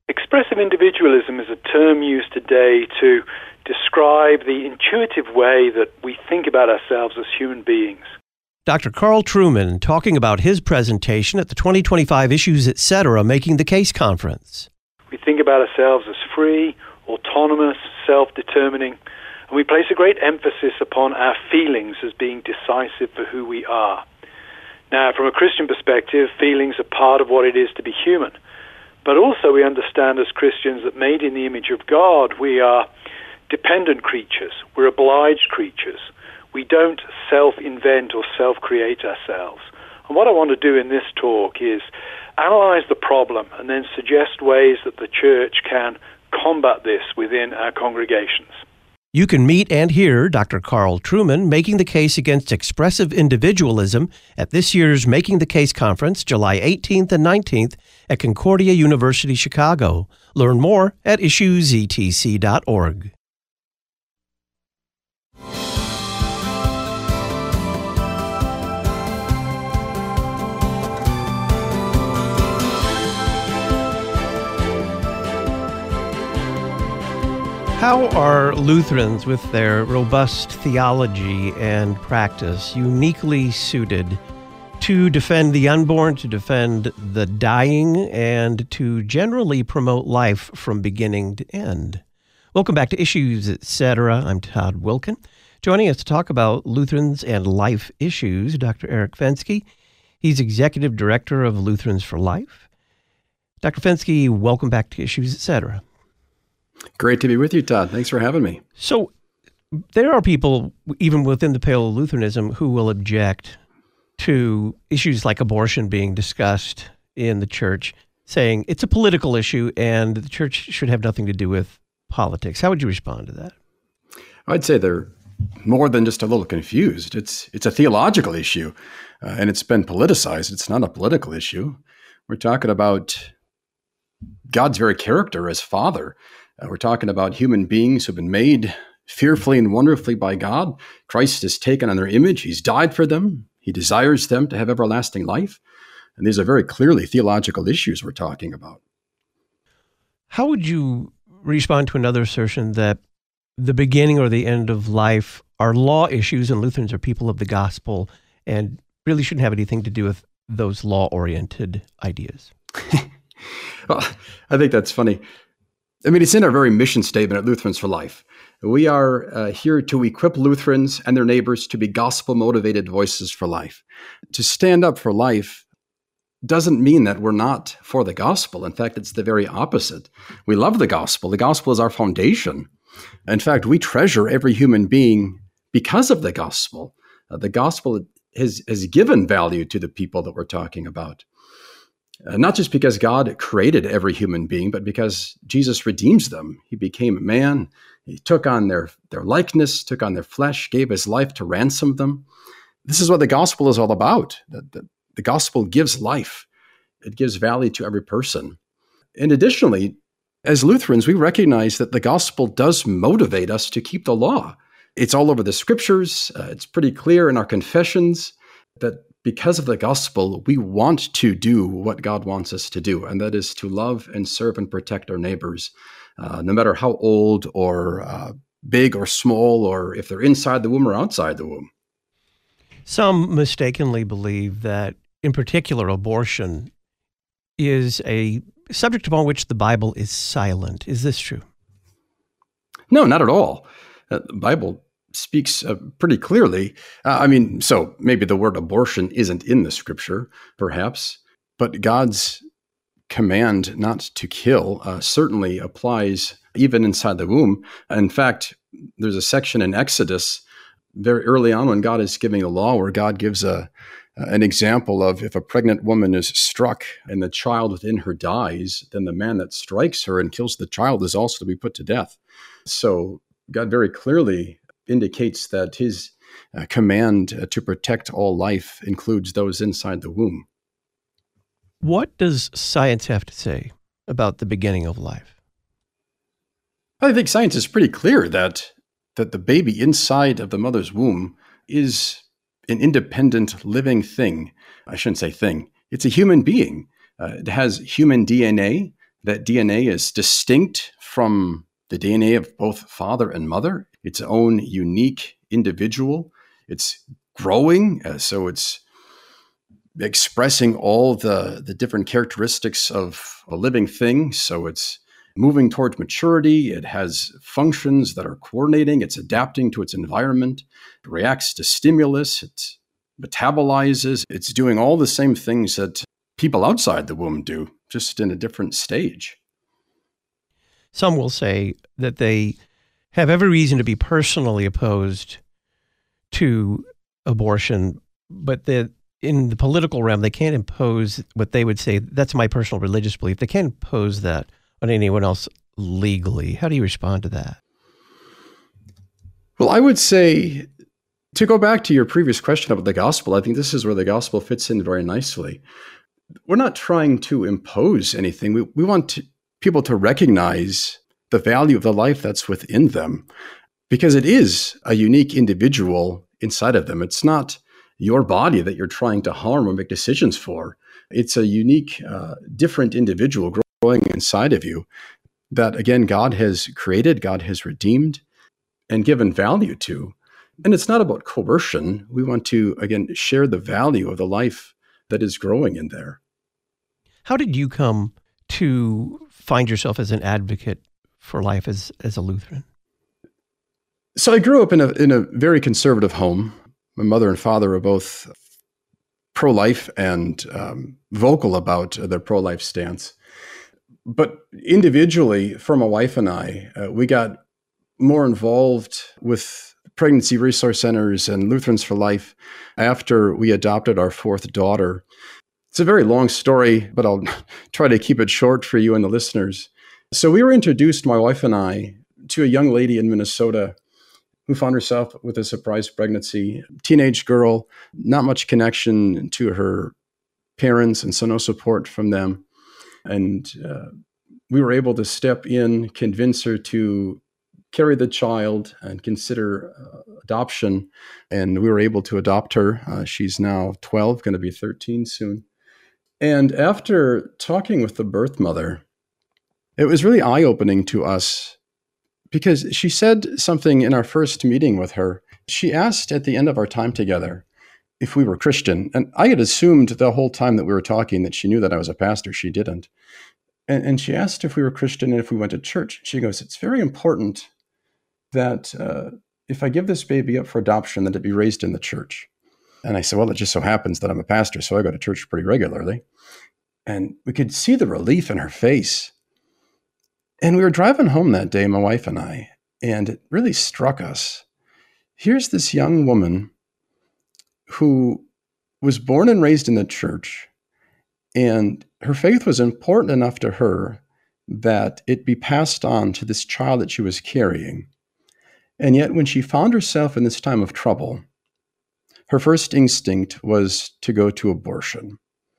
Expressive individualism is a term used today to describe the intuitive way that we think about ourselves as human beings. Dr. Carl Trueman talking about his presentation at the 2025 Issues Etc. Making the Case Conference. We think about ourselves as free, autonomous, self-determining, and we place a great emphasis upon our feelings as being decisive for who we are. Now, from a Christian perspective, feelings are part of what it is to be human. But also we understand as Christians that made in the image of God, we are dependent creatures. We're obliged creatures. We don't self-invent or self-create ourselves. And what I want to do in this talk is analyze the problem and then suggest ways that the church can combat this within our congregations. You can meet and hear Dr. Carl Trueman making the case against expressive individualism at this year's Making the Case Conference, July 18th and 19th at Concordia University, Chicago. Learn more at issuesetc.org. How are Lutherans, with their robust theology and practice, uniquely suited to defend the unborn, to defend the dying, and to generally promote life from beginning to end? Welcome back to Issues Etc. I'm Todd Wilkin. Joining us to talk about Lutherans and life issues, Dr. Eric Fenske. He's Executive Director of Lutherans for Life. Dr. Fenske, welcome back to Issues Etc. Great to be with you, Todd. Thanks for having me. So there are people, even within the pale of Lutheranism, who will object to issues like abortion being discussed in the church, saying it's a political issue and the church should have nothing to do with politics. How would you respond to that? I'd say they're more than just a little confused. It's a theological issue, and it's been politicized. It's not a political issue. We're talking about God's very character as Father. We're talking about human beings who've been made fearfully and wonderfully by God. Christ has taken on their image. He's died for them. He desires them to have everlasting life. And these are very clearly theological issues we're talking about. How would you respond to another assertion that the beginning or the end of life are law issues and Lutherans are people of the gospel and really shouldn't have anything to do with those law-oriented ideas? Well, I think that's funny. I mean, it's in our very mission statement at Lutherans for Life. We are here to equip Lutherans and their neighbors to be gospel-motivated voices for life. To stand up for life doesn't mean that we're not for the gospel. In fact, it's the very opposite. We love the gospel. The gospel is our foundation. In fact, we treasure every human being because of the gospel. The gospel has given value to the people that we're talking about. Not just because God created every human being, but because Jesus redeems them. He became a man. He took on their likeness, took on their flesh, gave his life to ransom them. This is what the gospel is all about. The gospel gives life. It gives value to every person. And additionally, as Lutherans, we recognize that the gospel does motivate us to keep the law. It's all over the scriptures. It's pretty clear in our confessions that because of the gospel, we want to do what God wants us to do, and that is to love and serve and protect our neighbors, no matter how old or big or small, or if they're inside the womb or outside the womb. Some mistakenly believe that, in particular, abortion is a subject upon which the Bible is silent. Is this true? No, not at all. The Bible speaks pretty clearly. So maybe the word abortion isn't in the scripture, perhaps, but God's command not to kill certainly applies even inside the womb. In fact, there's a section in Exodus very early on when God is giving the law where God gives an example of if a pregnant woman is struck and the child within her dies, then the man that strikes her and kills the child is also to be put to death. So God very clearly indicates that his command to protect all life includes those inside the womb. What does science have to say about the beginning of life? I think science is pretty clear that the baby inside of the mother's womb is an independent living thing. I shouldn't say thing. It's a human being. It has human DNA. That DNA is distinct from the DNA of both father and mother, its own unique individual. It's growing, so it's expressing all the different characteristics of a living thing. So it's moving towards maturity. It has functions that are coordinating. It's adapting to its environment. It reacts to stimulus. It metabolizes. It's doing all the same things that people outside the womb do, just in a different stage. Some will say that they have every reason to be personally opposed to abortion, but that in the political realm, they can't impose what they would say, that's my personal religious belief. They can't impose that on anyone else legally. How do you respond to that? Well, I would say, to go back to your previous question about the gospel, I think this is where the gospel fits in very nicely. We're not trying to impose anything. We want people to recognize the value of the life that's within them, because it is a unique individual inside of them. It's not your body that you're trying to harm or make decisions for. It's a unique, different individual growing inside of you that, again, God has created, God has redeemed, and given value to. And it's not about coercion. We want to, again, share the value of the life that is growing in there. How did you come to find yourself as an advocate for life as a Lutheran? So I grew up in a very conservative home. My mother and father are both pro-life and vocal about their pro-life stance. But individually, for my wife and I, we got more involved with pregnancy resource centers and Lutherans for Life after we adopted our fourth daughter. It's a very long story, but I'll try to keep it short for you and the listeners. So we were introduced, my wife and I, to a young lady in Minnesota who found herself with a surprise pregnancy, teenage girl, not much connection to her parents, and so no support from them. And we were able to step in, convince her to carry the child and consider adoption. And we were able to adopt her. She's now 12, going to be 13 soon. And after talking with the birth mother, it was really eye-opening to us, because she said something in our first meeting with her. She asked at the end of our time together if we were Christian. And I had assumed the whole time that we were talking that she knew that I was a pastor. She didn't. And she asked if we were Christian and if we went to church. She goes, "It's very important that if I give this baby up for adoption, that it be raised in the church." And I said, "Well, it just so happens that I'm a pastor, so I go to church pretty regularly." And we could see the relief in her face. And we were driving home that day, my wife and I, and it really struck us. Here's this young woman who was born and raised in the church, and her faith was important enough to her that it be passed on to this child that she was carrying. And yet, when she found herself in this time of trouble, her first instinct was to go to abortion.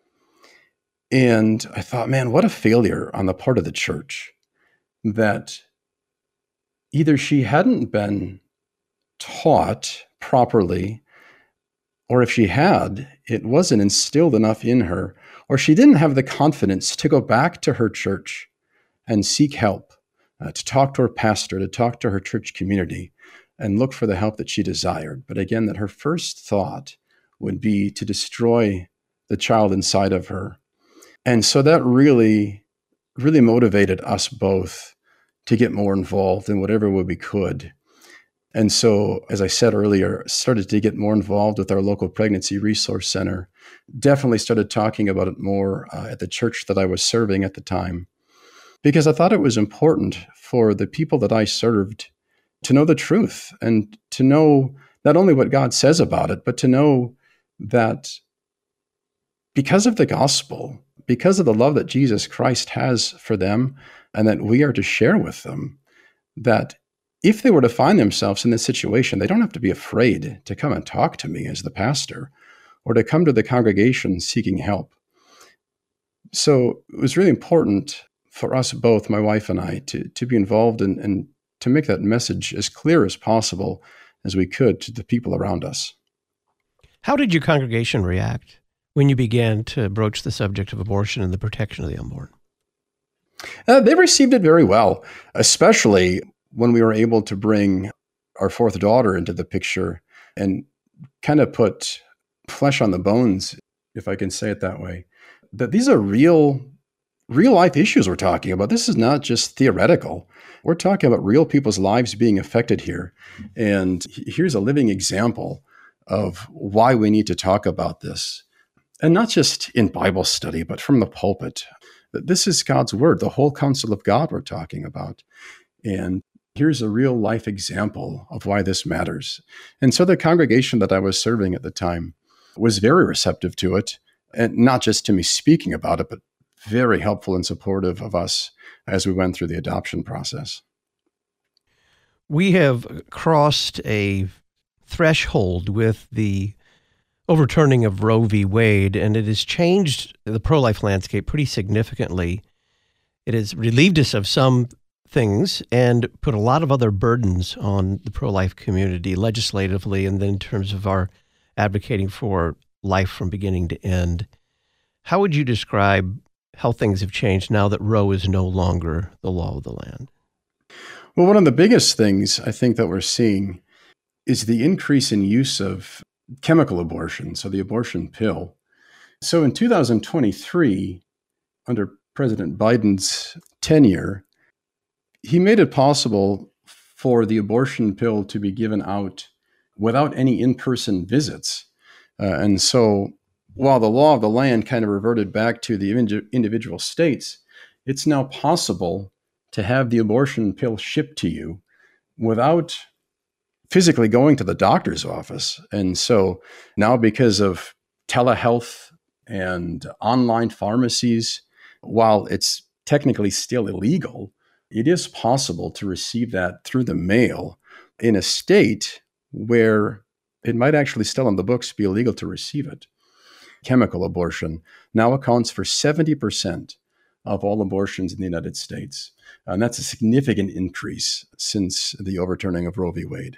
And I thought, man, what a failure on the part of the church, that either she hadn't been taught properly, or if she had, it wasn't instilled enough in her, or she didn't have the confidence to go back to her church and seek help, to talk to her pastor, to talk to her church community, and look for the help that she desired. But again, that her first thought would be to destroy the child inside of her. And so that really motivated us both to get more involved in whatever way we could. And so, as I said earlier, started to get more involved with our local pregnancy resource center. Definitely started talking about it more at the church that I was serving at the time, because I thought it was important for the people that I served to know the truth and to know not only what God says about it, but to know that because of the gospel, because of the love that Jesus Christ has for them and that we are to share with them, that if they were to find themselves in this situation, they don't have to be afraid to come and talk to me as the pastor or to come to the congregation seeking help. So it was really important for us both, my wife and I, to be involved and to make that message as clear as possible as we could to the people around us. How did your congregation react when you began to broach the subject of abortion and the protection of the unborn? They received it very well, especially when we were able to bring our fourth daughter into the picture and kind of put flesh on the bones, if I can say it that way, that these are real life issues we're talking about. This is not just theoretical. We're talking about real people's lives being affected here. And here's a living example of why we need to talk about this. And not just in Bible study, but from the pulpit. This is God's word, the whole counsel of God we're talking about. And here's a real life example of why this matters. And so the congregation that I was serving at the time was very receptive to it, and not just to me speaking about it, but very helpful and supportive of us as we went through the adoption process. We have crossed a threshold with the overturning of Roe v. Wade, and it has changed the pro-life landscape pretty significantly. It has relieved us of some things and put a lot of other burdens on the pro-life community legislatively and then in terms of our advocating for life from beginning to end. How would you describe how things have changed now that Roe is no longer the law of the land? Well, one of the biggest things I think that we're seeing is the increase in use of chemical abortion, so the abortion pill. So in 2023, under President Biden's tenure, he made it possible for the abortion pill to be given out without any in-person visits. And so while the law of the land kind of reverted back to the individual states, it's now possible to have the abortion pill shipped to you without physically going to the doctor's office. And so now, because of telehealth and online pharmacies, while it's technically still illegal, it is possible to receive that through the mail in a state where it might actually still on the books be illegal to receive it. Chemical abortion now accounts for 70% of all abortions in the United States. And that's a significant increase since the overturning of Roe v. Wade.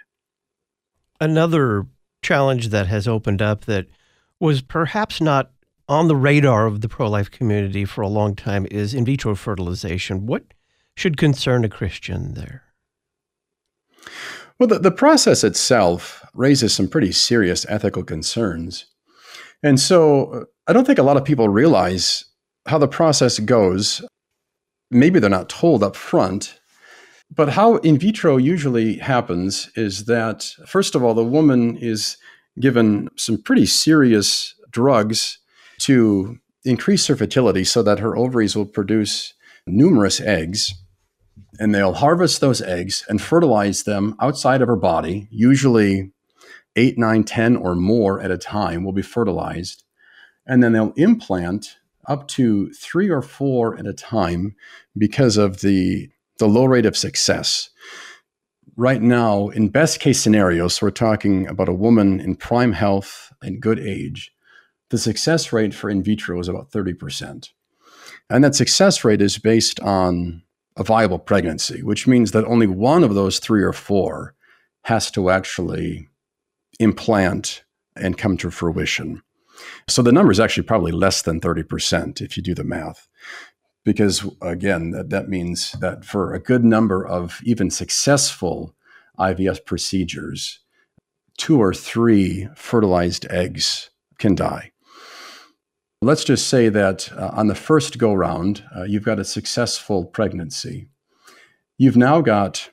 Another challenge that has opened up that was perhaps not on the radar of the pro-life community for a long time is in vitro fertilization. What should concern a Christian there? Well, the process itself raises some pretty serious ethical concerns. And so I don't think a lot of people realize how the process goes. Maybe they're not told up front. But how in vitro usually happens is that, first of all, the woman is given some pretty serious drugs to increase her fertility so that her ovaries will produce numerous eggs. And they'll harvest those eggs and fertilize them outside of her body. Usually 8, 9, 10 or more at a time will be fertilized. And then they'll implant up to 3 or 4 at a time because of the low rate of success. Right now, in best case scenarios, so we're talking about a woman in prime health and good age, the success rate for in vitro is about 30%. And that success rate is based on a viable pregnancy, which means that only one of those 3 or 4 has to actually implant and come to fruition. So the number is actually probably less than 30% if you do the math. Because again, that means that for a good number of even successful IVF procedures, 2 or 3 fertilized eggs can die. Let's just say that on the first go-round, you've got a successful pregnancy. You've now got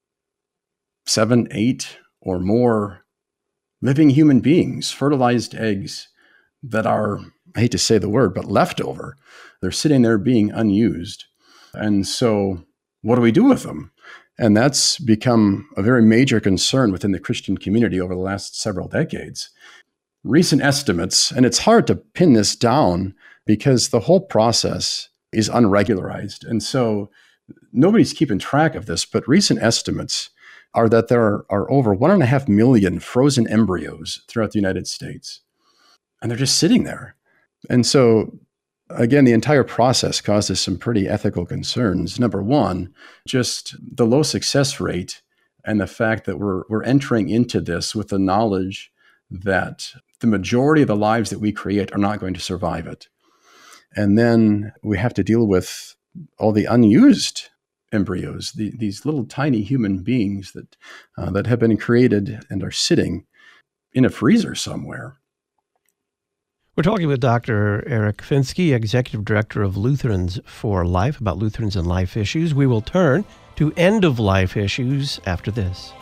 7, 8 or more living human beings, fertilized eggs that are, I hate to say the word, but leftover. They're sitting there being unused. And so what do we do with them? And that's become a very major concern within the Christian community over the last several decades. Recent estimates, and it's hard to pin this down because the whole process is unregularized. And so nobody's keeping track of this, but recent estimates are that there are over 1.5 million frozen embryos throughout the United States. And they're just sitting there. And so, again, the entire process causes some pretty ethical concerns. Number one, just the low success rate and the fact that we're entering into this with the knowledge that the majority of the lives that we create are not going to survive it. And then we have to deal with all the unused embryos, these little tiny human beings that have been created and are sitting in a freezer somewhere. We're talking with Dr. Eric Finsky, Executive Director of Lutherans for Life, about Lutherans and life issues. We will turn to end-of-life issues after this.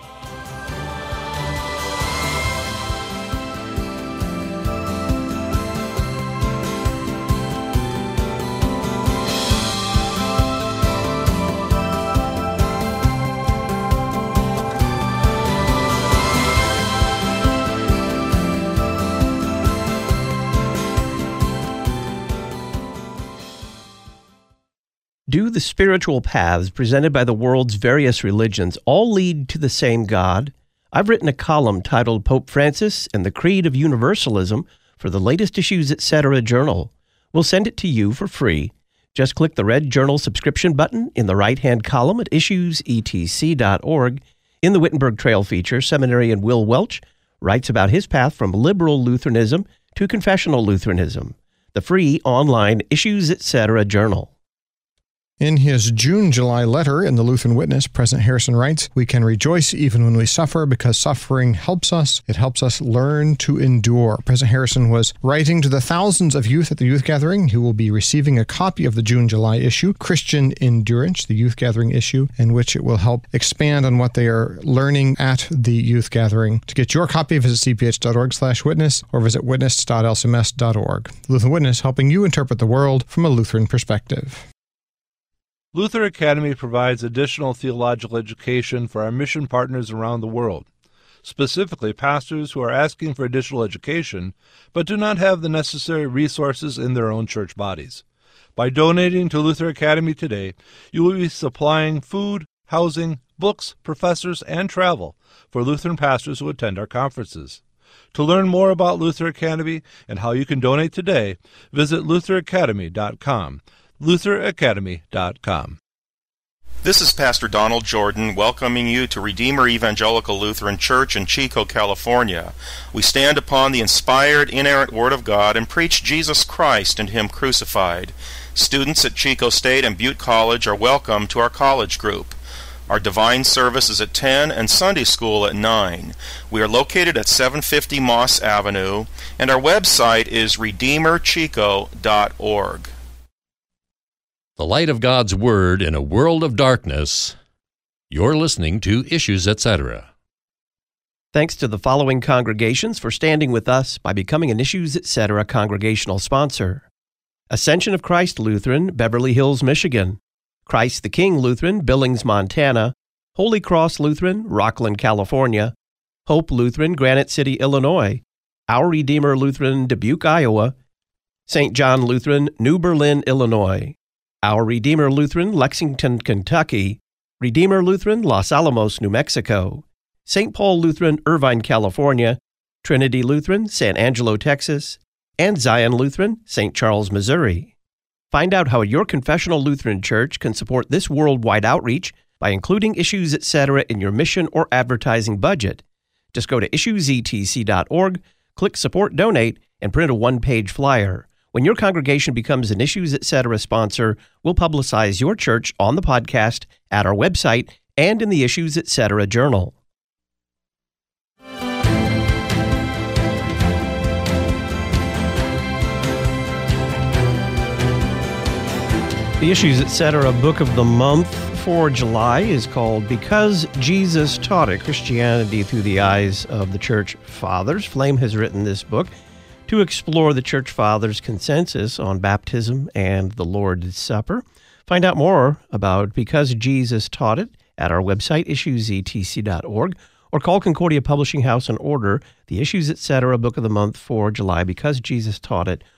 Do the spiritual paths presented by the world's various religions all lead to the same God? I've written a column titled Pope Francis and the Creed of Universalism for the latest Issues Etc. journal. We'll send it to you for free. Just click the red journal subscription button in the right-hand column at issuesetc.org. In the Wittenberg Trail feature, seminarian Will Welch writes about his path from liberal Lutheranism to confessional Lutheranism. The free online Issues Etc. journal. In his June-July letter in the Lutheran Witness, President Harrison writes, "We can rejoice even when we suffer because suffering helps us. It helps us learn to endure." President Harrison was writing to the thousands of youth at the youth gathering who will be receiving a copy of the June-July issue, Christian Endurance, the youth gathering issue, in which it will help expand on what they are learning at the youth gathering. To get your copy, visit cph.org/witness or visit witness.lcms.org. Lutheran Witness, helping you interpret the world from a Lutheran perspective. Luther Academy provides additional theological education for our mission partners around the world, specifically pastors who are asking for additional education but do not have the necessary resources in their own church bodies. By donating to Luther Academy today, you will be supplying food, housing, books, professors, and travel for Lutheran pastors who attend our conferences. To learn more about Luther Academy and how you can donate today, visit lutheracademy.com. lutheracademy.com. This is Pastor Donald Jordan welcoming you to Redeemer Evangelical Lutheran Church in Chico, California. We stand upon the inspired, inerrant Word of God and preach Jesus Christ and Him crucified. Students at Chico State and Butte College are welcome to our college group. Our divine service is at 10 and Sunday school at 9. We are located at 750 Moss Avenue, and our website is redeemerchico.org. The light of God's Word in a world of darkness. You're listening to Issues Etc. Thanks to the following congregations for standing with us by becoming an Issues Etc. congregational sponsor: Ascension of Christ Lutheran, Beverly Hills, Michigan; Christ the King Lutheran, Billings, Montana; Holy Cross Lutheran, Rockland, California; Hope Lutheran, Granite City, Illinois; Our Redeemer Lutheran, Dubuque, Iowa; St. John Lutheran, New Berlin, Illinois; Our Redeemer Lutheran, Lexington, Kentucky; Redeemer Lutheran, Los Alamos, New Mexico; St. Paul Lutheran, Irvine, California; Trinity Lutheran, San Angelo, Texas; and Zion Lutheran, St. Charles, Missouri. Find out how your confessional Lutheran church can support this worldwide outreach by including Issues Etc. in your mission or advertising budget. Just go to issuesetc.org, click Support Donate, and print a one-page flyer. When your congregation becomes an Issues Etc. sponsor, we'll publicize your church on the podcast, at our website, and in the Issues Etc. journal. The Issues Etc. Book of the Month for July is called Because Jesus Taught It, Christianity Through the Eyes of the Church Fathers. Flame has written this book to explore the Church Fathers' consensus on baptism and the Lord's Supper. Find out more about Because Jesus Taught It at our website, issuesetc.org, or call Concordia Publishing House and order the Issues Etc. Book of the Month for July, Because Jesus Taught It,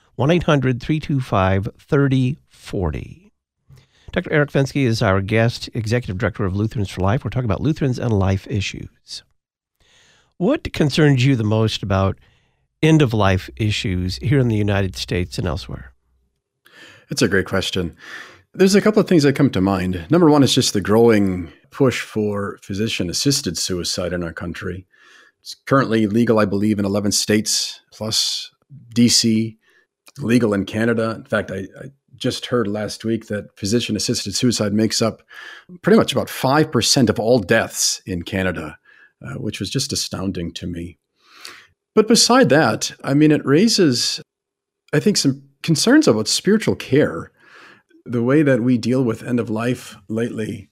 1-800-325-3040. Dr. Eric Finsky is our guest, Executive Director of Lutherans for Life. We're talking about Lutherans and life issues. What concerns you the most about end-of-life issues here in the United States and elsewhere? That's a great question. There's a couple of things that come to mind. Number one is just the growing push for physician-assisted suicide in our country. It's currently legal, I believe, in 11 states, plus D.C., legal in Canada. In fact, I just heard last week that physician-assisted suicide makes up pretty much about 5% of all deaths in Canada, which was just astounding to me. But beside that, I mean, it raises, I think, some concerns about spiritual care, the way that we deal with end of life lately.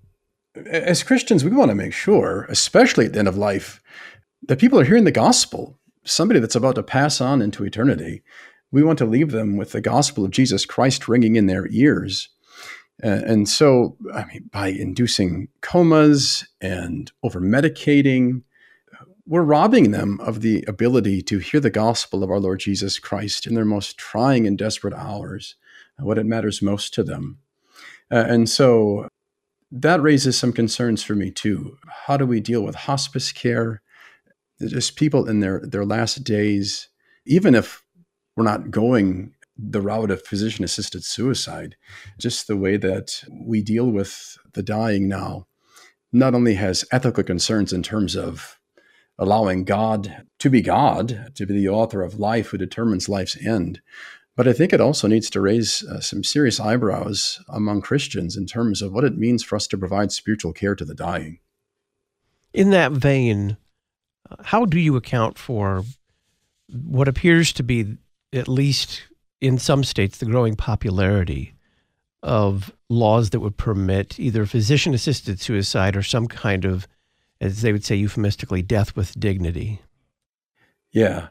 As Christians, we want to make sure, especially at the end of life, that people are hearing the gospel. Somebody that's about to pass on into eternity, we want to leave them with the gospel of Jesus Christ ringing in their ears. And so, I mean, by inducing comas and over-medicating, we're robbing them of the ability to hear the gospel of our Lord Jesus Christ in their most trying and desperate hours, what it matters most to them. And so that raises some concerns for me too. How do we deal with hospice care? Just people in their last days, even if we're not going the route of physician-assisted suicide, just the way that we deal with the dying now not only has ethical concerns in terms of allowing God, to be the author of life who determines life's end, but I think it also needs to raise some serious eyebrows among Christians in terms of what it means for us to provide spiritual care to the dying. In that vein, how do you account for what appears to be, at least in some states, the growing popularity of laws that would permit either physician-assisted suicide or some kind of, as they would say euphemistically, death with dignity? Yeah.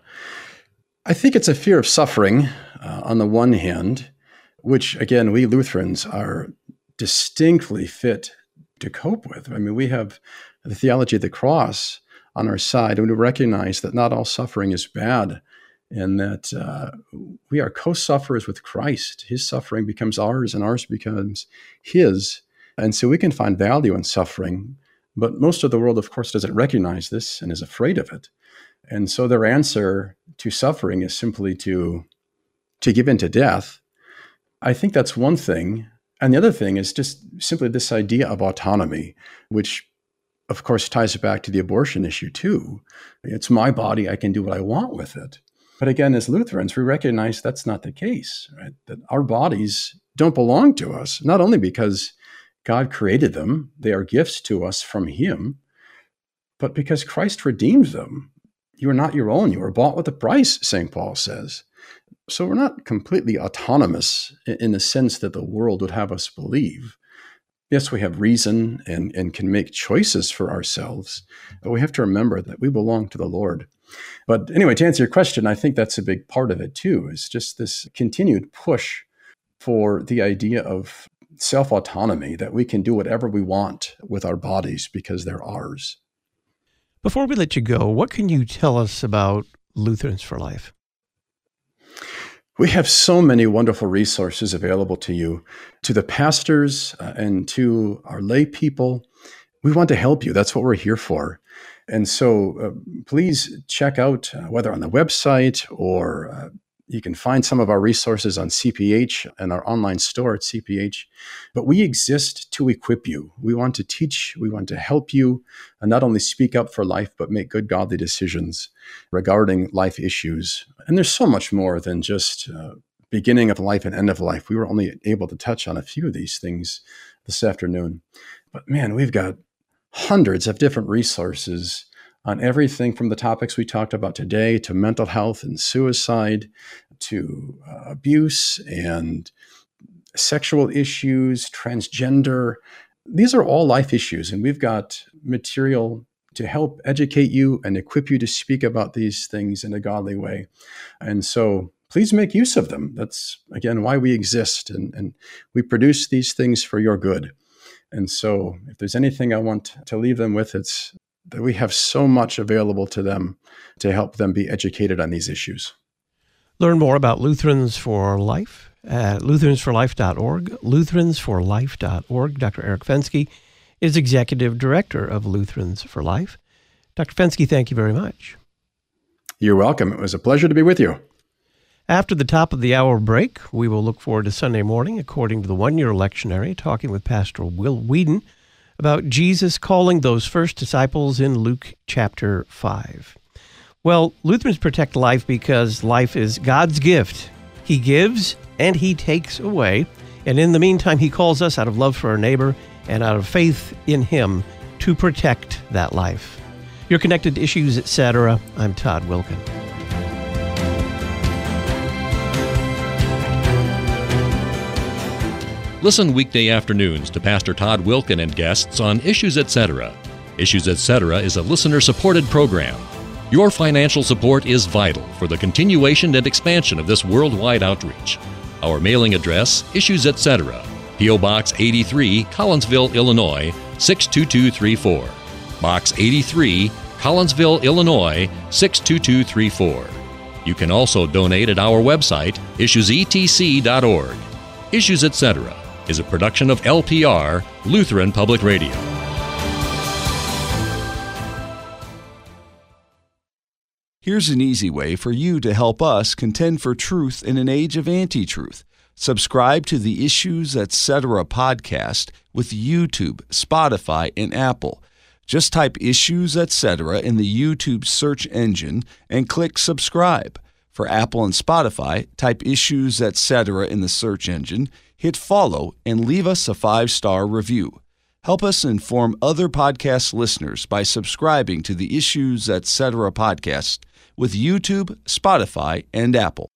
I think it's a fear of suffering on the one hand, which, again, we Lutherans are distinctly fit to cope with. I mean, we have the theology of the cross on our side, and we recognize that not all suffering is bad, and that we are co-sufferers with Christ. His suffering becomes ours, and ours becomes his. And so we can find value in suffering, but most of the world, of course, doesn't recognize this and is afraid of it. And so their answer to suffering is simply to give in to death. I think that's one thing. And the other thing is just simply this idea of autonomy, which of course ties it back to the abortion issue too. It's my body, I can do what I want with it. But again, as Lutherans, we recognize that's not the case, right? That our bodies don't belong to us, not only because God created them, they are gifts to us from Him, but because Christ redeemed them. You are not your own, you were bought with a price, St. Paul says. So we're not completely autonomous in the sense that the world would have us believe. Yes, we have reason and can make choices for ourselves, but we have to remember that we belong to the Lord. But anyway, to answer your question, I think that's a big part of it too, is just this continued push for the idea of self-autonomy, that we can do whatever we want with our bodies because they're ours. Before we let you go, what can you tell us about Lutherans for Life? We have so many wonderful resources available to you, to the pastors and to our lay people. We want to help you. That's what we're here for. And so please check out whether on the website or you can find some of our resources on CPH and our online store at CPH. But we exist to equip you. We want to teach, we want to help you, and not only speak up for life, but make good, godly decisions regarding life issues. And there's so much more than just beginning of life and end of life. We were only able to touch on a few of these things this afternoon. But man, we've got hundreds of different resources on everything from the topics we talked about today to mental health and suicide, to abuse and sexual issues, transgender. These are all life issues, and we've got material to help educate you and equip you to speak about these things in a godly way. And so please make use of them. That's, again, why we exist, and we produce these things for your good. And so if there's anything I want to leave them with, it's that we have so much available to them to help them be educated on these issues. Learn more about Lutherans for Life at lutheransforlife.org, lutheransforlife.org. Dr. Eric Fenske is Executive Director of Lutherans for Life. Dr. Fenske, thank you very much. You're welcome. It was a pleasure to be with you. After the top of the hour break, we will look forward to Sunday morning, according to the one-year lectionary, talking with Pastor Will Whedon about Jesus calling those first disciples in Luke chapter 5. Well, Lutherans protect life because life is God's gift. He He gives and He takes away. And in the meantime, He calls us out of love for our neighbor and out of faith in Him to protect that life. You're connected to Issues, Etc. I'm Todd Wilken. Listen weekday afternoons to Pastor Todd Wilken and guests on Issues Etc. Issues Etc. is a listener-supported program. Your financial support is vital for the continuation and expansion of this worldwide outreach. Our mailing address, Issues Etc., P.O. Box 83, Collinsville, Illinois, 62234. Box 83, Collinsville, Illinois, 62234. You can also donate at our website, issuesetc.org. Issues Etc. is a production of LPR, Lutheran Public Radio. Here's an easy way for you to help us contend for truth in an age of anti-truth. Subscribe to the Issues Etc. podcast with YouTube, Spotify, and Apple. Just type Issues Etc. in the YouTube search engine and click subscribe. For Apple and Spotify, type Issues Etc. in the search engine, hit follow, and leave us a 5-star review. Help us inform other podcast listeners by subscribing to the Issues Etc. podcast with YouTube, Spotify, and Apple.